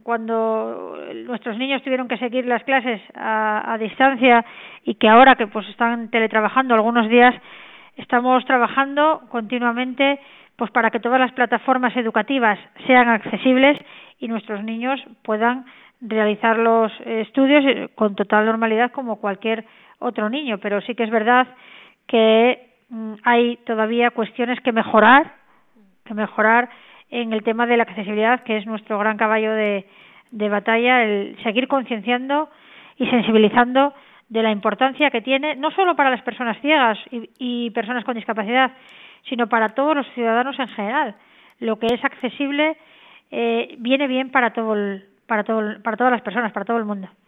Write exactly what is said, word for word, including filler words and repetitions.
cuando nuestros niños tuvieron que seguir las clases a, a distancia y que ahora que pues están teletrabajando algunos días, estamos trabajando continuamente pues para que todas las plataformas educativas sean accesibles y nuestros niños puedan realizar los estudios con total normalidad como cualquier otro niño, pero sí que es verdad que mm, hay todavía cuestiones que mejorar, que mejorar en el tema de la accesibilidad, que es nuestro gran caballo de, de batalla, el seguir concienciando y sensibilizando de la importancia que tiene, no solo para las personas ciegas y, y personas con discapacidad, sino para todos los ciudadanos en general. Lo que es accesible eh, viene bien para todo el, para todo el, para todas las personas, para todo el mundo.